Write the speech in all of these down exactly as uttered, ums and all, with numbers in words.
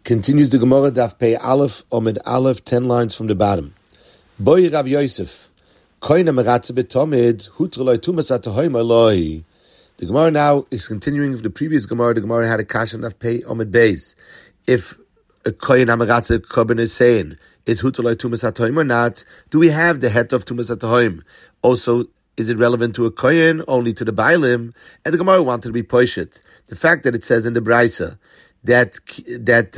Continues the Gemara Daf Pei Aleph Omid Aleph, ten lines from the bottom. Boy Rav Yosef, Koina Meratze Betomid, Hutreloi Tumas Atahoim Eloi. The Gemara now is continuing with the previous Gemara. The Gemara had a kasha Daf Pei Omid Beis. If a Koina Meratze Korban is saying, is Hutreloi Tumas Atahoim or not? Do we have the het of Tumas Atahoim? Also, is it relevant to a kohen, only to the bailim? And the Gemara wanted to be poishet. The fact that it says in the Braisa that that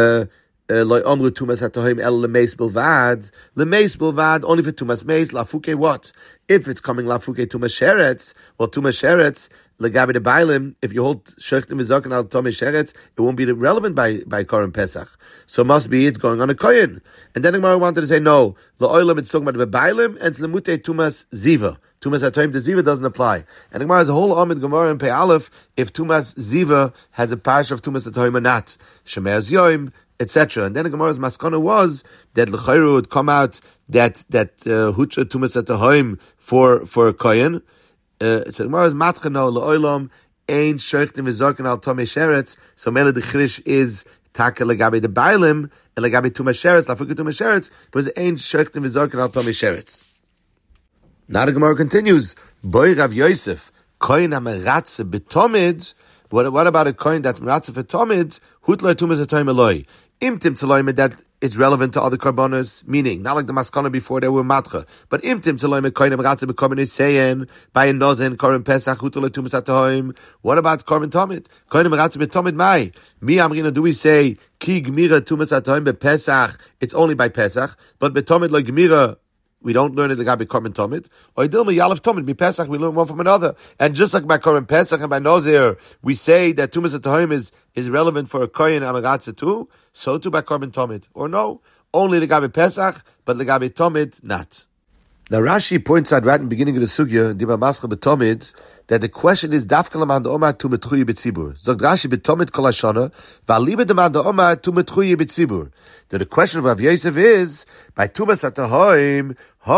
loy omru tumas hatohim el lemeis bilvad, lemeis bilvad only for tumas meis lafuke what? If it's coming lafuke tumas sheretz, well tumas sheretz legabe the bailim. If you hold shechtim v'zokan al tumas sheretz, it won't be relevant by by Koren Pesach. So must be it's going on a kohen. And then the Gemara wanted to say no, la'olam it's talking about the bailim and it's lemute tumas ziva. Tumas Hatoim, the Ziva doesn't apply. And the Gemara has a whole Amid Gemara in Pei Aleph if Tumas Ziva has a pash of Tumas Hatoim or not. Shemeaz Yoim, et cetera. And then the Gemara's maskana was that L'chayru would come out that that Hutra uh, Tumas Hatoim for for a Kohen. Uh, so the Gemara's matchano L'olam ein sheichtim v'zorken al Tomei Sheretz. So Mele the Chirish is Taka legabe the Bailim and legabe Tumas Sheretz, Lafuke Tumas Sheretz, but it's ein sheichtim v'zorken al Tomei Sheretz. Now the Gemara continues. Boy Rav Yosef, kohen hameratze betomid. What what about a kohen that's meratze betomid? Hutloi tumas hatoim eloi. Imtim tzaloim that it's relevant to other karbonos. Meaning, not like the maskana before they were matcha, but imtim tzaloim kohen hameratze bekommen is saying by a nozen korban pesach hutloi tumas hatoim. What about korban tomid? Kohen hameratze betomid mai. Mi amrina do we say ki gmira tumas hatoim be pesach? It's only by pesach, but betomid like gmira. We don't learn it the Gabi Korban Tomid. Or Dilma Yalef Tomid, Bi Pesach, we learn one from another. And just like by Korban Pesach and by Nozir, we say that Tumas Hatoim is, is relevant for a Kohen Amaratze too, so too by Korban Tomid. Or no, only the Gabi Pesach, but the Gabi Tomid, not. Now Rashi points out right in the beginning of the Sugya, Diba Mascha Betomid, that the question is Dafka Lamanda Omar tu metchuyi b'tzibur. Zog Rashi betomid kol hashana v'aliba demanda Omar tu metchuyi b'tzibur. That the question of Rav Yosef is by Tumas Hatahoim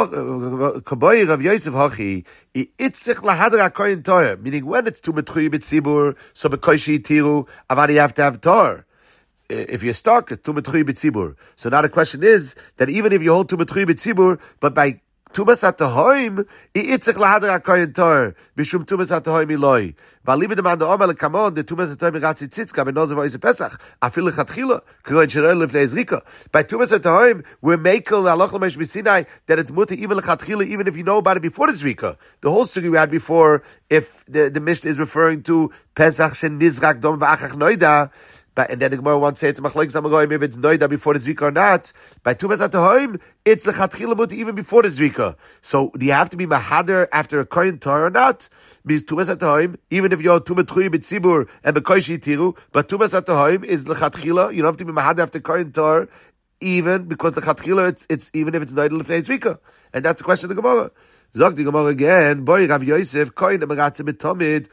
Kaboi Rav Yosef Hachi itzich lahadra koyin Torah. Meaning when it's tu metchuyi b'tzibur, so bekoishi tiru avadi you have to have Torah. If you're stuck, tu metchuyi b'tzibur. So now the question is that even if you hold tu metchuyi b'tzibur, but by Tumas hatahoim, i'itzich lahadra koyin tor, bishum tumas hatahoim iloi. V'aliba demanda omer lekamon, the tumas hatahoim iratzi tzitzka, benozav oise pesach, afil lechatchila, k'roin sheroi lefnei ezrika. By tumas hatahoim, we're makel aloch l'mesh b'sinai, that it's mutter even lechatchila, even if you know about it before the zrika. The whole sugi we had before, if the, the Mishnah is referring to pesach shen nizrak dom v'achach noida, But, and then the Gemara wants to say it's machlokes amagoyim if it's noida before the zrika or not. By tumas hatahoim, it's the lechatchila even before the zrika. So do you have to be mahader after a kohen tar or not? Means tumas hatahoim, even if you're tumat chuyi b'tzibur and bekoishi tiru, but tumas hatahoim is lechatchila. You don't have to be mahader after kohen tar, even because the lechatchila it's it's even if it's noida lefnei zrika. And that's the question of the Gemara. Zog the Gemara again. Boy Rav Yosef kohen meratze betomid.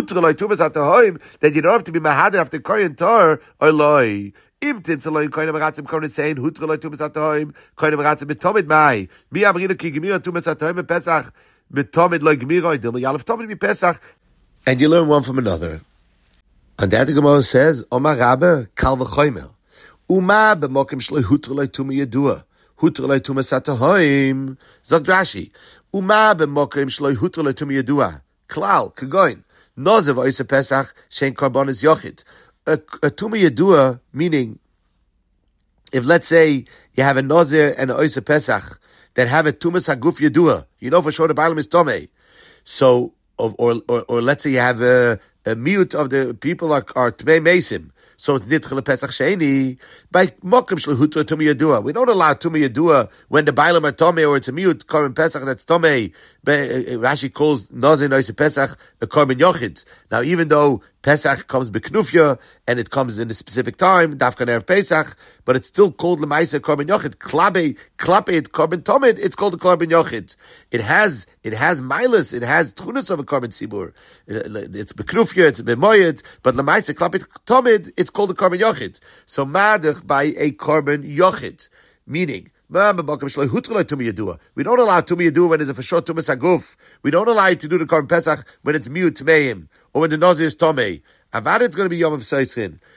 That you don't have to be mahader after kohen tar or loy. Imtim tzaloy kohen meratzim kohen saying hutreloi tumas hatoim kohen meratzim betomid mai. Mi amrina ki gemira tumas hatoim pesach betomid loy gemira dilma yalef tomid mi pesach. And you learn one from another. And that the Gemara says Omar Rabbe kal v'chomer uma b'mokim shloi hutreloi tumi yedua hutreloi tumas hatoim. Zog Rashi uma b'mokim shloi hutreloi tumi yedua klal kagoin. Nozev oise pesach shein karbonis yochid. A, a tuma yedua, meaning, if let's say you have a nozer and a oise pesach that have a tumas haguf yedua, you know for sure the bailam is tomei. So, or, or, or, or let's say you have a, a mute of the people are, are tmei mesim. So it's nitchel pesach sheini by mokim shlehutra tumi yedua. We don't allow tumi yedua when the bailam are tomei or it's a mute korban pesach that's tomei. Rashi calls nozin oise pesach a korban yochid. Now even though Pesach comes beknufya and it comes in a specific time, dafkan erev Pesach, but it's still called lemaisa korban yochid. Klabe, klaped korban tomid, it's called a korban yochid. It has, it has milas, it has tchunas of a korban sibur. It's beknufya, it's bemoyed, but lemaisa klaped tomid, it's called a korban yochid. So madach by a korban yochid, meaning. We don't allow tumi yedua when there's a for sure tumas haguf. We don't allow you to do the korban pesach when it's mute tmeim or when the nazir is tomei. Avad it's going to be yom of soisin.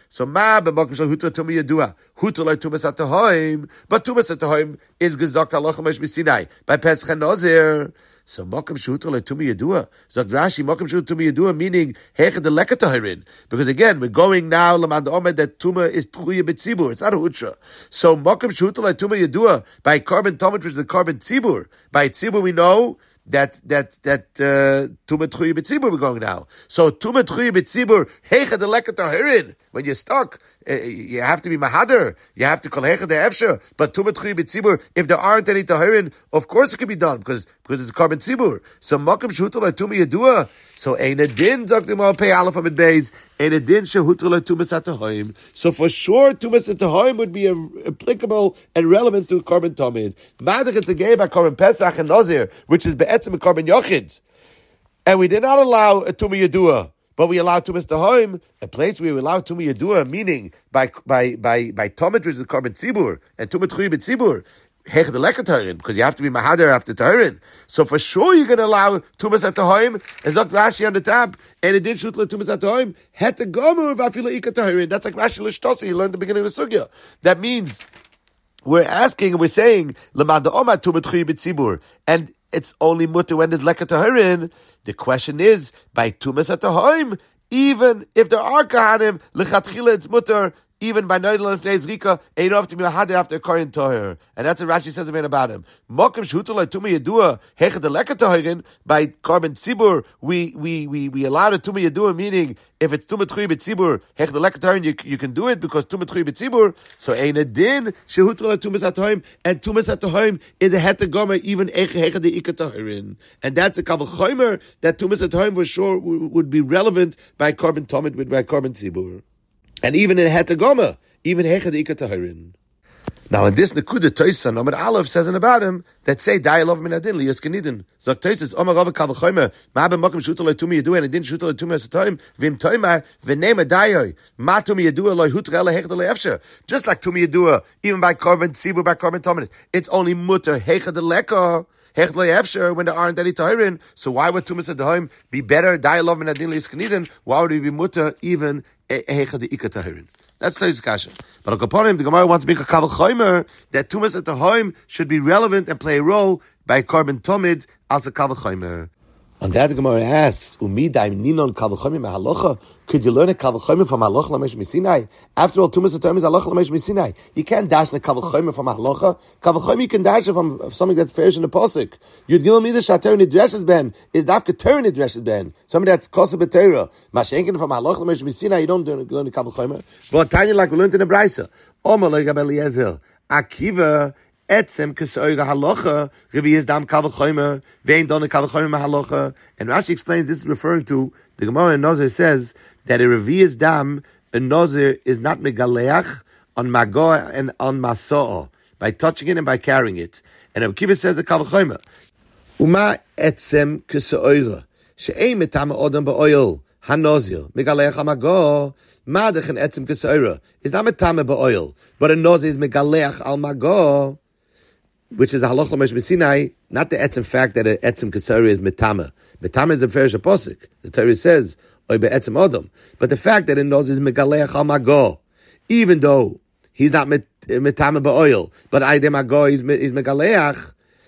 So ma b'mokim shel hutra tuma yedua, hutra lo tumas atahoim, but tumas atahoim is gezokt halacha l'mesh b'sinai by Pesach and Nazir. So mokim shehutra lo tuma yedua. Zok Rashi mokim shehutra tuma yedua, meaning hechad the lekatahirin. Because again, we're going now lamad omed that tuma is tchuya b'tzibur. It's not a hutra. So mokim shehutra lo tuma yedua by carbon tomid, which is the carbon tzibur. By tzibur we know that that that uh, tuma tchuya b'tzibur we're going now. So tuma tchuya b'tzibur hechad the lekatahirin. When you're stuck, uh, you have to be mahader. You have to kol hechad the efsher. But tuma tchuya b'tzibur, if there aren't any tahirin, of course it can be done because because it's a carbon tzibur. So makom shehutra lo tuma yedua. So ein a din zaktim al pei aleph amid beis. Ein a din shehutra lo tumas atahoim. So for sure tumas atahoim would be a, applicable and relevant to carbon tamid. Madach it's a gay by carbon pesach and nazir, which is be'etzim a carbon yochid, and we did not allow a tuma yedua. But we allow tumas tahoim, a place where we allow tuma yedua, meaning by by by by tomet, which is the carbon tzibur, and tumat chuy b'tzibur, hech the lekatahirin, because you have to be mahader after tahirin. So for sure you're going to allow tumas at tahoim, and Zok Rashi on the tab, and it did shoot tumas at tahoim, het the gomer v'afila ika tahirin. That's like Rashi l'shtosi, you learned at the beginning of the sugya. That means we're asking, we're saying lemad omat tumat chuy b'tzibur, and it's only mutter when there's leka tahirin. The question is, by tumas atahoim, even if there are kahanim, lechatchila it's mutter, even by noidel and fnei zrika, ain't enough to be mahader after kohen tahir. And that's what Rashi says about him. Mokim shehutra lo tuma yedua, hechad the leka tahirin, by carbon tzibur, we, we, we, we allow the tuma yedua, meaning, if it's tuma tchuy b'tzibur, hech the leka tahirin, you, you can do it because tuma tchuy b'tzibur, so ain't a din, shehutra lo tumas atahoim, and tumas atahoim is a heta gomer, even hechad the ika tahirin. And that's a kavul chomer, that tumas atahoim for sure would be relevant by carbon tomid, with by carbon tzibur. And even in heta gomer, even hechad the ika tahirin. Now in this Nekuda Toysa, Amar Aleph says in about him that say Da'ilov min adin liyos kenidin. Zok Toysa Omar Rav Kal V'chomer Ma ben Mokim Shuta Lo Tumi Yedua and Adin Shuta Lo Tumi Asatoim Vim Toymar V'nema Dayoy Ma Tumi Yedua Lo Hutra Ele Hechad Lo Efsher. Just like Tumi Yedua, even by carbon tzibur, by carbon tominus, it's only mutter Hechad Leko Hechad Lo Efsher when there aren't any tahirin. So why would Tumas Adahoim be better Da'ilov min adin liyos kenidin? Why would it be mutter even Hechad the Ika tahirin? That's the discussion. But upon him, the Gemara wants to make a kavul chomer that tumas at the home should be relevant and play a role by carbon tomid as a kavul chomer. On that, the Gemara asks, "Umidaim ninon kavul chomer mahalocha." Could you learn a kavul chomer from halacha lamesh misinai? After all, tumas at the home is halacha lamesh misinai. You can't dash the kavul chomer from halacha. Kavul chomer you can dash it from something that's fair in the pasuk. You'd give me the shater nidreshes ben is dafka ter nidreshes ben. Something that's kosa b'teira. Mashenkin from halacha lamesh misinai you don't learn the kavul chomer. But tanya like we learned in the brayso. Omer le'gab Eliezer Akiva. Etzem kesoyga halacha, Revi is dam kavul chomer, vein don kavul chomer halacha. And Rashi explains this is referring to the Gemara in Nazir says that a Revi is dam, a Nazir is not megaleach on magoa and on maso'o by touching it and by carrying it. And Rabbi Kiva says the kavul chomer, Uma etzem kesoyga she'ei metam odam ba'oil hanozir megaleach amago. Madach and etzem kesoyra is not metame ba'oil, but a Nazir is megaleach al mago, which is a halach l'mesh b'sinai, not the etzem fact that a etzem kesari is metama. Metama is a ferish apostle. The Torah says, oy be'etzem odom. But the fact that it knows is megaleach al mago, even though he's not met, metama ba'oil, but aydem mago is is megaleach.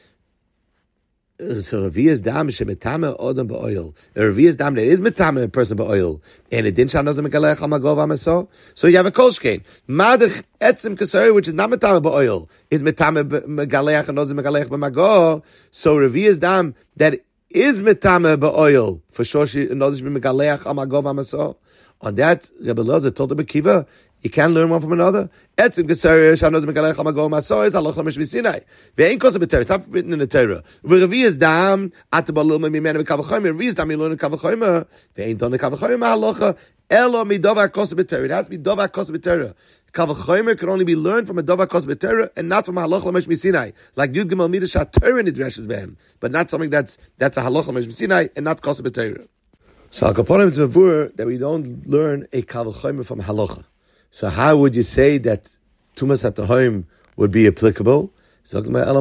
So Revi is dam shemetama odom ba'oil. A Revi is dam that is metama a person ba'oil, and it didn't shana megaleach al mago v'amaso. So you have a kolshkein. Madach etzem kesari, which is not metama ba'oil, is metama megaleach and ozim megaleach b'mago. So Revi is dam that is metama ba'oil for sure. She knows megaleach al mago v'amaso. On that, Rebbe Loza told the Bekiva, you can't learn one from another. Etzim kesari shanos megaleach al mago v'amaso is halach l'mesh b'sinai. Ve'ein kosa b'Torah. It's not written in the Torah. Revi is dam atabalil mimena v'kavul chomer. Revi is dam you learn a kavul chomer. Ve'ein don a kavul chomer halacha. Elo midova kosa b'Torah. It has to be dova kosa b'Torah. Kavul chomer can only be learned from a dova kosa b'Torah and not from a halach l'mesh b'sinai. Like Yud Gimel Midah Shatorah nidreshes behem, but not something that's that's a halach l'mesh b'sinai and not kosa b'Torah. So Al-Kaponim is mavur that we don't learn a kavul chomer from halacha. So how would you say that tumas at the home would be applicable? The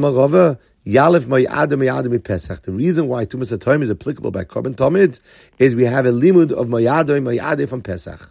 reason why tumas at home is applicable by carbon tomid is we have a limud of mayadoi mayadoi from Pesach.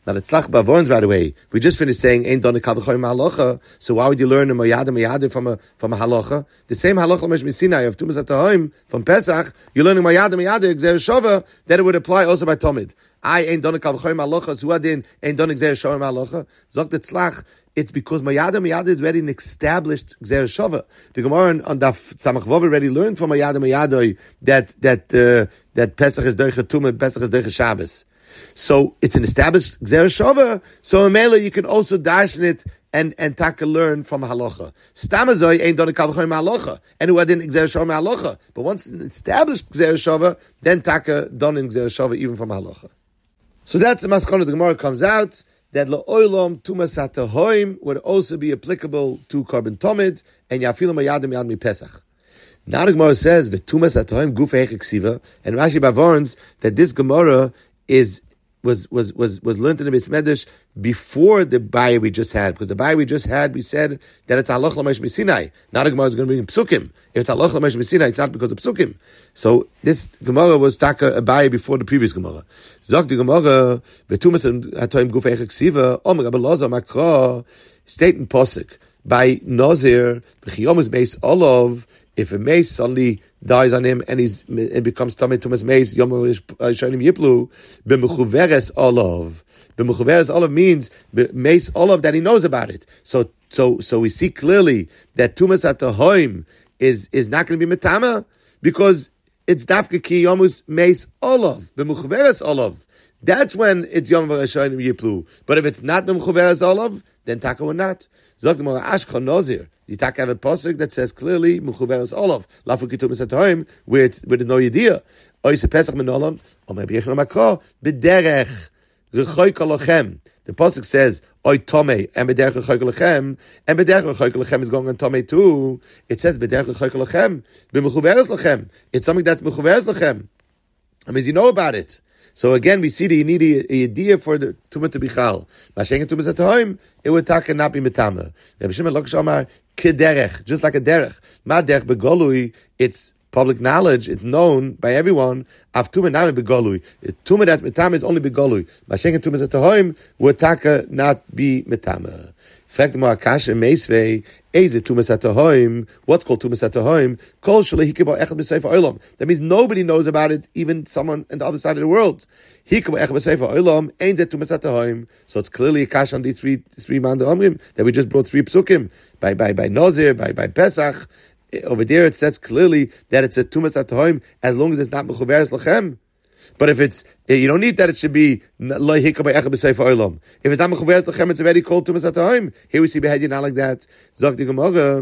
Now the tzlach bavorns right away. We just finished saying ain't done kal v'choyim halacha. So why would you learn a mayada mayada from a from a halacha? The same halacha l'mesh misinai of tumas atahoim from Pesach. You're learning mayada mayada gzer shova that it would apply also by Tomid. I ain't done kal v'choyim halacha. Zuadin ain't done gzer shova halacha. Zok the tzlach. It's because mayada mayada is already an established gzer shova. The Gemara on Daf Samach Vav already learned from mayada mayada that that uh, that Pesach is doicha tumah, Pesach is doicha Shabbos. So it's an established gzer shova. So in Mela you can also darshan it and and taka learn from halacha. Stamazoi ain't done a kal v'choyim halacha, and who didn't gzer shova halacha. But once it's an established gzer shova, then taka done in gzer shova even from halacha. So that's the maskana. The Gemara comes out that la'olam tumas hatahoim would also be applicable to Korban Tomid and yafilu mayadim yad mi Pesach. Now the Gemara says the tumas hatahoim gufei hechiksiva, and Rashi bavorns that this Gemara is was was was was learned in the Beis Medrash before the bayah we just had, because the bayah we just had we said that it's halach l'mesh misinai. Now the Gemara is going to bring psukim. If it's halach l'mesh misinai, it's not because of psukim. So this Gemara was taka a bayah before the previous Gemara. Zok the Gemara betumas hatoim gufei hechiksiva omer Rabbi Elazar makra state in posuk by Nazir b'chiyomus beis olav. If a mace suddenly dies on him and he's it becomes tamei tumas mace yom rishonim yiplu b'mechuveres olav. B'mechuveres olav means mace olav that he knows about it. So so so we see clearly that tumas hatahoim is is not going to be metama because it's dafka ki yomus mace olav b'mechuveres olav. That's when it's yom rishonim yiplu. But if it's not b'mechuveres olav, then taka will not. Zok the Mora Ashkon Nazir. You take have a pasuk that says clearly Mechuveres Olav Lafu Kitumas Hatahoim where it's where there's no idea. Oise Pesach Menolon or maybe Yechon Makro B'derech Rechoy Kolochem. The pasuk says Oy Tomei and B'derech Rechoy Kolochem and B'derech Rechoy Kolochem is going on Tomei too. It says B'derech Rechoy Kolochem B'Mechuveres Lochem. It's something that's Mechuveres Lochem. I mean, you know about it. So again, we see that you need a, a idea for the tumah to be chal. Mashengen tumah zatahoim, it would take and not be metama. Rabbi Shimon Lok Shamar kederech, just like a derech. Ma derech begolui, it's public knowledge, it's known by everyone. Av tumah nami begolui. Tumah that's metama is only begolui. Mashengen tumah zatahoim would take not be metama. Fact the Marakash and Meisvei, Eze Tumas Hatahoim, what's called Tumas Hatahoim, Kol Shalei Hikabo Echad B'Sefer Olam. That means nobody knows about it, even someone on the other side of the world. Hikabo Echad B'Sefer Olam, Ein Ze Tumas Hatahoim. So it's clearly a kash on these three three man omrim that we just brought three psukim by by by Nazir, by by Pesach. Over there it says clearly that it's a Tumas Hatahoim as long as it's not Mechuveres Lochem. But if it's, you don't need that it should be loy hikah by echad b'sefer olam. If it's not mechuveres lachem, it's already called tumas hatahoim. Here we see behedya not like that. Zok the Gemara,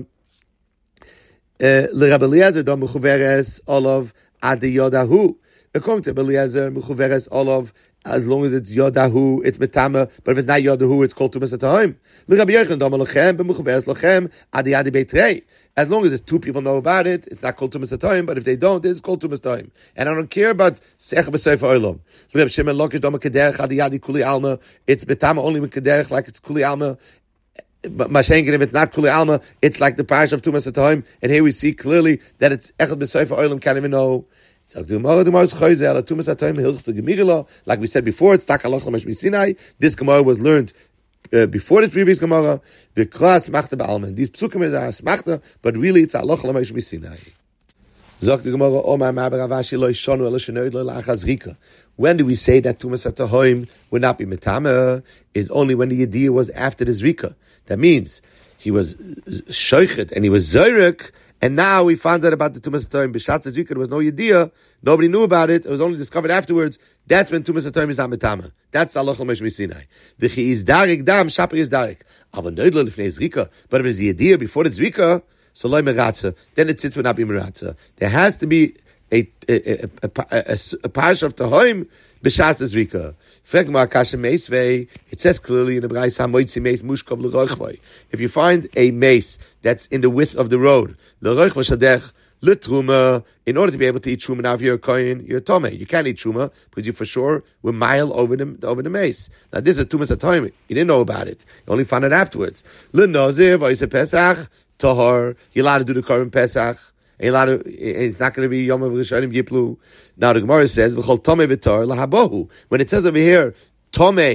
le Rabbi Eliezer do mechuveres olav ad yodahu. According to Rabbi Eliezer, mechuveres olav as long as it's yodahu, it's metama. But if it's not yodahu, it's called tumas hatahoim. Le Rabbi Yochanan do melachem b'mechuveres lachem ad yadi beitrei. As long as there's two people know about it, it's not called Tumas Hatahoim, but if they don't, it's called Tumas Hatahoim. And I don't care about Seich B'Sefer Olam. Reb Shimon Lokish Doma Kederech Adi Yadi Kuli Alma. It's Betama only with Kederech, like it's Kuli Alma. But Mashenkin, if it's not Kuli Alma, it's like the parish of Tumas Hatahoim. And here we see clearly that it's Echad B'Sefer Olam, can't even know. Like we said before, it's Tak Halach L'Mesh Misinai. This Gemara was learned Uh, before this previous Gemara, the Kras Machta Ba'alman. These psukim are Smachta, but really it's Allah L'Mesh Misinai. Zok the Gemara, Omar Ma'aber Avashi Lo Yishonu Elo Shenoid Lo La'achaz Rika. When do we say that Tumas Hatahoim would not be Metama? Is only when the Yediyah was after the Zrika. That means he was Shoichet and he was Zoyrek, and now we found out about the Tumas Hatahoim. B'Shatz Zrika, there was no Yediyah. Nobody knew about it. It was only discovered afterwards. That's when Tumas Hatahoim is not metama. That's Allah L'Mesh Misinai. The Chi is Darik Dam, Shaper is Darik. Ava Neudler Lifnei Zrika. But if it's the idea before the Zrika, so Loi Meratza, then it sits would not be Meratza. There has to be a a a, a, a, a parish of Tahoim b'Shas Zrika. It says clearly in the Brais HaMoitzi Meis Mushkov L'Roichvoi. If you find a mace that's in the width of the road, L'Roichvoi Shadech, L'Truma, in order to be able to eat truma now if you're a kohen, you're a tomei. You can't eat truma because you for sure were mile over the over the mace. Now this is tumas hatahoim. You didn't know about it. You only found it afterwards. L'nazir v'yiseh Pesach tahor. You're allowed to do the korban Pesach. You're allowed to, it's not going to be yom of rishonim yiplu. Now the Gemara says v'chol tomei v'tor lahabohu. When it says over here tomei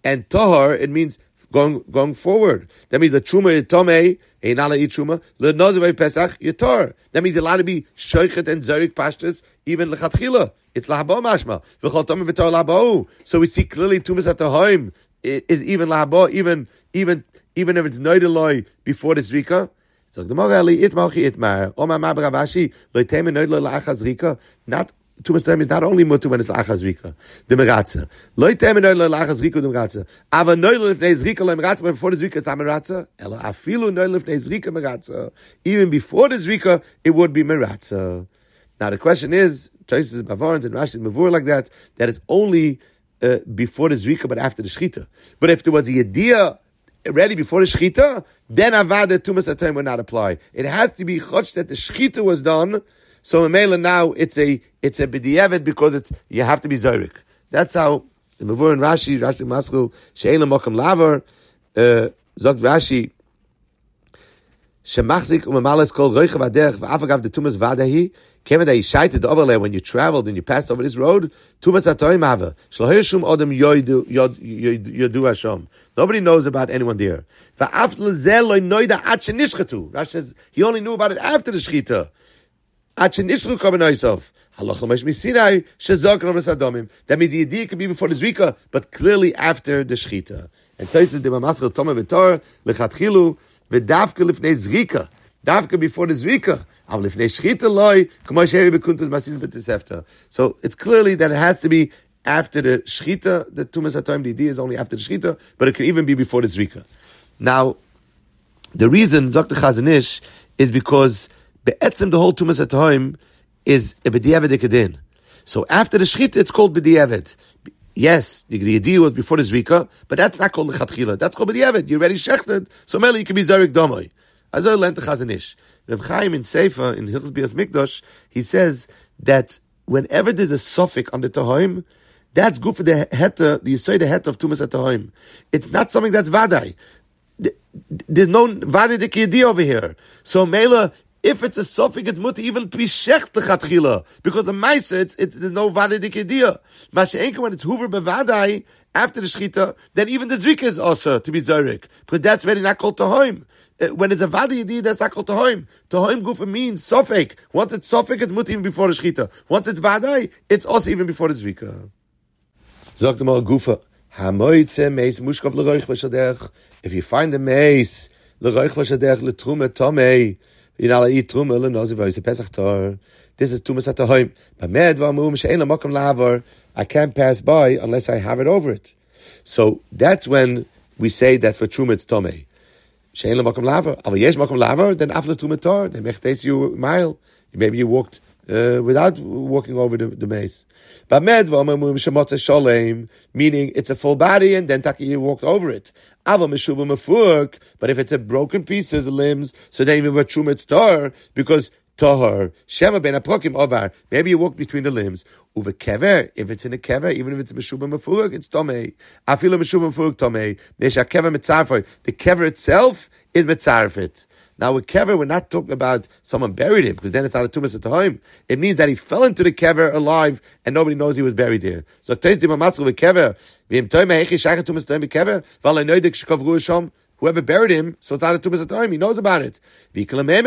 and tahar, it means going going forward. That means the truma tomei, a nala eat truma, le nozevei pesach yatar. That means you're allowed to be shoichet and zorik pashtus, even lechatchila. It's lahabo mashma. V'chol tomei v'tor lahabo. So we see clearly tumas at the home is even lahabo, even, even, even if it's noideloi before the zrika. So the Gemara it malchi itmar. Omar ma bravashi lo temen noidlo la'achas zrika. Not tumas time is not only mutu when it's la'achas zrika. The meratza lo temen noidlo la'achas zrika the meratza. Ava noidlo lifnei zrika le meratza. But before the zrika it's not meratza. Ela afilu noidlo lifnei zrika meratza. Even before the zrika it would be meratza. Now the question is, choices bavarans and Rashi mavur like that, that it's only uh, before the zrika but after the shchita. But if there was a idea ready before the shchita, then avada tumas atayim would not apply. It has to be chotch that the shchita was done. So Mela now it's a it's a b'diavad because it's you have to be zorik. That's how the Mavur and Rashi Rashi Maskil she'elam mokam lavar zog Rashi shemachzik umamalas kol roicha v'derech v'afagav the tumas vadahi. Kevin that he shaited overlay when you traveled and you passed over this road. Tumas atoyim hava shlohishum odem yodu yodu Hashem. Nobody knows about anyone there. Va'af lezel loy noida ad shenishchatu. Rashi says he only knew about it after the shchita. Ad shenishchu kaben oisof. Halach l'mesh misinai shezok l'mas adomim. That means the idea could be before the zrika, but clearly after the shchita. And Taisus de Mamaskal Tomah v'Tor lechatchilu v'davka lifnei zrika. Davka before the zrika. So it's clearly that it has to be after the shchita. The tumas hatoim, the idea is only after the shchita, but it can even be before the zrika. Now, the reason Zakta Chazon Ish is because be'etzem the whole tumas hatoim is a b'diavad ekadin. So after the shchita, it's called b'diavad. Yes, the, the idea was before the zrika, but that's not called lechatchila. That's called b'diavad. You're already shechted, so mele you can be zarik domoi. Azor lent the Chazon Ish. Reb Chaim in Sefer, in Hilchos Bias Mikdash, he says that whenever there's a suffix on the Tahoim, that's good for the heter, you say the heter of Tumas Tahoim. It's not something that's Vadai. There's no Vadai de Kiyadi over here. So Mela, if it's a suffix, it's mutter even to be Shech Lechatchila, because the Maisa, it's, it's, there's no Vadai de Kiyadi. Mashenka, when it's Hoover Bevadai, after the Shchita, then even the Zrika is also to be Zorik, because that's really not called Tahoim. When it's a vadi yedi, that's not called tohoim. Tohoim gufa means sofek. Once it's sofek, it's mut even before the shchita. Once it's vadai, it's also even before the zrika. Zog the mal gufa. Hamoitze meis mushkav leroich v'shadech. If you find a meis leroich v'shadech letrume tomei, you're not allowed to eat trume lenozi v'yose pesach tor. This is tumas hatohoim. Bamed v'amum she'en l'makam lavar. I can't pass by unless I have it over it. So that's when we say that for trume it's tomei. Shein le makom laver. But yesh makom laver, then after tumator, then mechtes you a mile. Maybe you walked uh, without walking over the, the maze. But med v'amamum shemotze sholem, meaning it's a full body, and then taki you walked over it. Ava meshubah mefuk. But if it's a broken pieces, limbs, so then you were trumet tar because tahar shema ben apokim ovar. Maybe you walk between the limbs. Uve kever, if it's in a kever, even if it's meshubah mefuk, it's tomei. Afilo meshubah mefuk tomei. Nesha kever mitzarfet. The kever itself is mitzarfet. Now with kever, we're not talking about someone buried him, because then it's not a tumas at home. It means that he fell into the kever alive, and nobody knows he was buried there. So teis di mamatzul with kever. V'im toime heichi shachet tumas toime kever. V'alei noidik shkavru shom. Whoever buried him, so it's not a tumas at home. He knows about it. He fell in there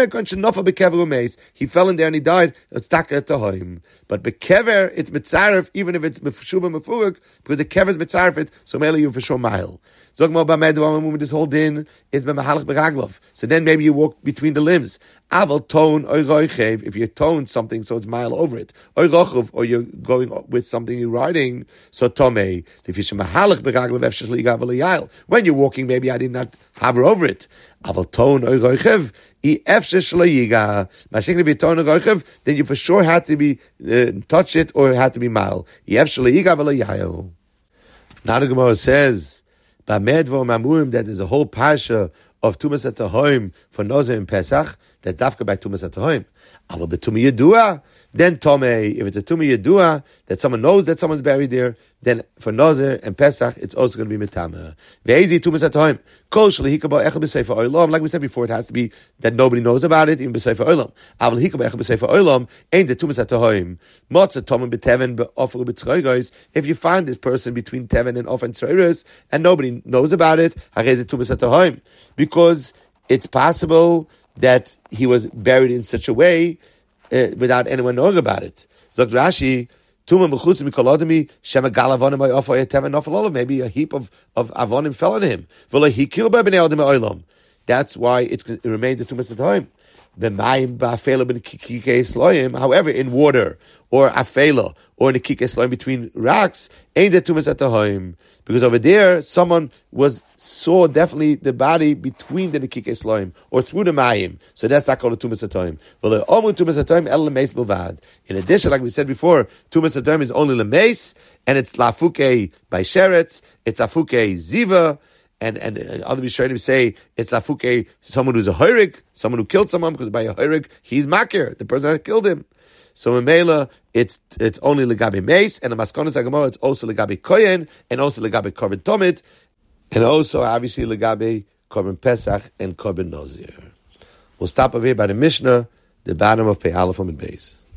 and he died. It's taka at home. But bekever, it's mitzaref, even if it's mefushuba mefuruk, because the kever is mitzaref, so mele you for sure mile. This whole din is b'mahalach b'raglov. So then maybe you walk between the limbs. Aval tone or roichev, if you tone something so it's mile over it. Or rochov, or you're going with something you're riding, so tomei. If you're mahalach b'raglov, efshach ligav l'yayil. When you're walking, maybe I did not hover over it. Aval tone or roichev, i efshach l'yiga. Mashik if you tone or roichev, then you for sure had to be, uh, touch it, or it had to be mile. I efshach ligav l'yayil. Now the Gemara says, that there's a whole parsha of Tumas at Tahoim for Nozeh and Pesach, that dafka by Tumas at Tahoim. Aber betumi yedua, then Tomei. If it's a Tumah Yedua, that someone knows that someone's buried there, then for Nazir and Pesach, it's also going to be Metama. Ve'ezi Tumas Atoim. Kol Shalihika Ba'echel B'Sefer Olam. Like we said before, it has to be that nobody knows about it, even B'Sefer Olam. Aval Hika Ba'echel B'Sefer Olam, ain't the Tumas Atoim. Motza Tomim B'Teven B'Ofer B'Tzroigos. If you find this person between Teven and Ofer and Tzroigos, and nobody knows about it, Harez the Tumas Atoim. Because it's possible that he was buried in such a way uh, without anyone knowing about it. Zok Rashi, Tuma Mechusim Mikolodimi, Shema Galavonim by Ofa Yeteven Nofalolov, maybe a heap of, of Avonim fell on him. V'lo he killed by Bnei Adam Olam. That's why it's, it remains a Tumas Atoim. However, in water or afela or in a kikei between rocks, ain't that tumas at the home, because over there someone was saw definitely the body between the kikei sloim or through the mayim, so that's not called a tumas at home. In addition, like we said before, tumas at home is only lemeis, and it's lafuke by sheretz, it's lafuke ziva. And and other Rishonim say it's lafuke, someone who's a horig, someone who killed someone, because by a horig he's makir, the person that killed him. So in Mela, it's it's only legabe meis, and the maskonas hagamor it's also legabe kohen, and also legabe korban tomit, and also obviously legabe korban pesach and korban nazir. We'll stop over here by the Mishnah, the bottom of Pei Aleph Amud Beis.